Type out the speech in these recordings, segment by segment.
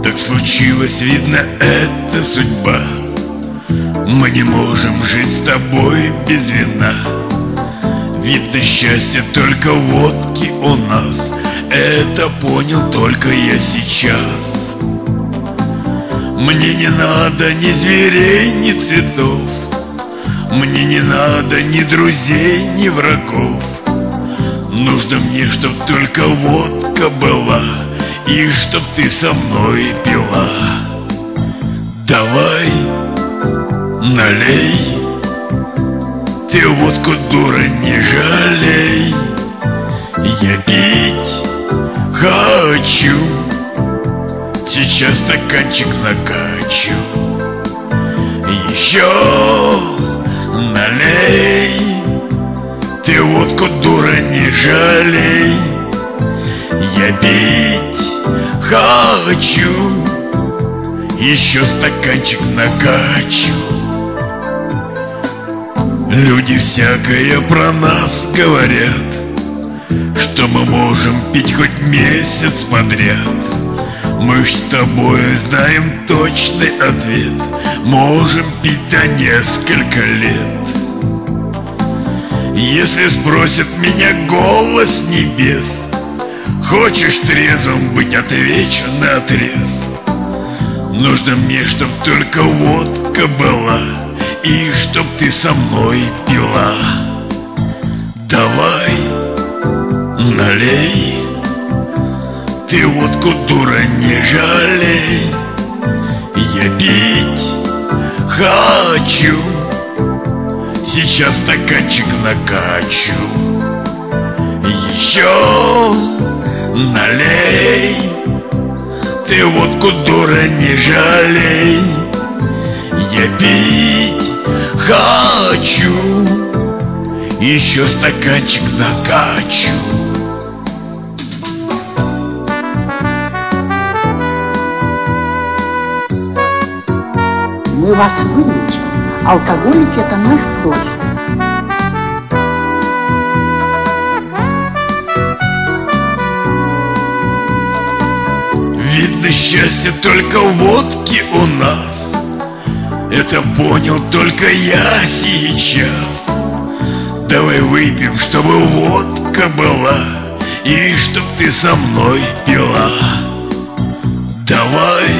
Так случилось, видно, это судьба. Мы не можем жить с тобой без вина. Видно, счастье только в водке у нас. Это понял только я сейчас. Мне не надо ни зверей, ни цветов. Мне не надо ни друзей, ни врагов. Нужно мне, чтоб только водка была, и чтоб ты со мной пила. Давай, налей, ты водку, дура, не жалей. Я пить хочу, сейчас стаканчик накачу. Еще налей, ты водку, дура, не жалей. Я пить хочу, еще стаканчик накачу. Люди всякое про нас говорят, что мы можем пить хоть месяц подряд. Мы ж с тобой знаем точный ответ: можем пить до несколько лет. Если спросит меня голос небес: хочешь трезвым быть? Отвечу наотрез: нужно мне, чтоб только водка была, и чтоб ты со мной пила. Давай, налей, ты водку, дура, не жалей. Я пить хочу, сейчас стаканчик накачу. Еще налей, ты водку, дура, не жалей. Я пить хочу, еще стаканчик накачу. Мы вас вылечим. Алкоголики — это наш кровь. Видно, счастье только в водке у нас. Это понял только я сейчас. Давай выпьем, чтобы водка была, и чтоб ты со мной пила. Давай,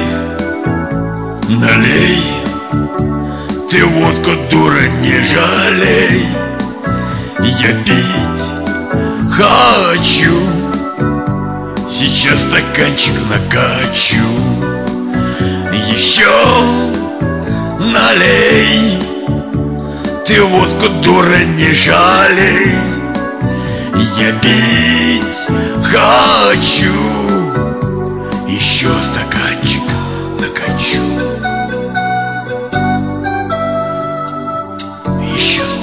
налей, ты водку, дура, не жалей. Я пить хочу, сейчас стаканчик накачу. Еще налей, ты водку, дура, не жалей. Я пить хочу, еще стаканчик накачу. Еще